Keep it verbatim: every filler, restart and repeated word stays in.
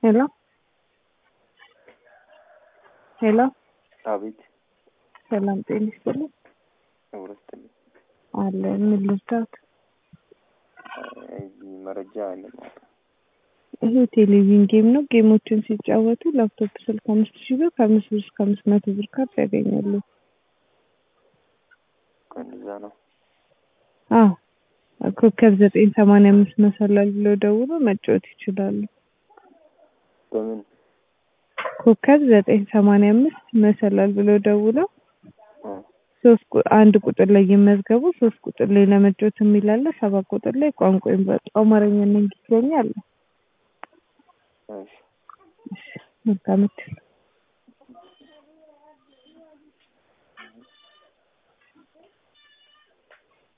Hello? Hello? አቤት ሰላም ጤና ይስጥልኝ። ወረስተኝ አለ ምን ልርዳት? እዚህ መረጃ አለ ማለት ይሄ ቴሌቪዥን ጌም ነው። ጌሞችን ሲጫወቱ ላፕቶፕ ስልክ አምስት ሺህ ብር ከአምስት ብር እስከ አምስት መቶ ብር ካርድ ያገኛሉ። ከዛ ነው አዎ ኮከብ ዘጠኝ ሰማንያ አምስት መሰላል ብሎ ደውሎ መጫወት ይችላሉ። በምን ኮከብ ዘጠኝ ሰማንያ አምስት መሰላል ብሎ ደውሎ ሶስት አንድ ቁጥር ላይ ይመዝገቡ። ሶስት ቁጥር ላይ ለመጫወት የሚላለ ሰባት ቁጥር ላይ ቋንቋ ይምረጡ። አማርኛና እንግሊዝኛ አለ። እሺ መልካም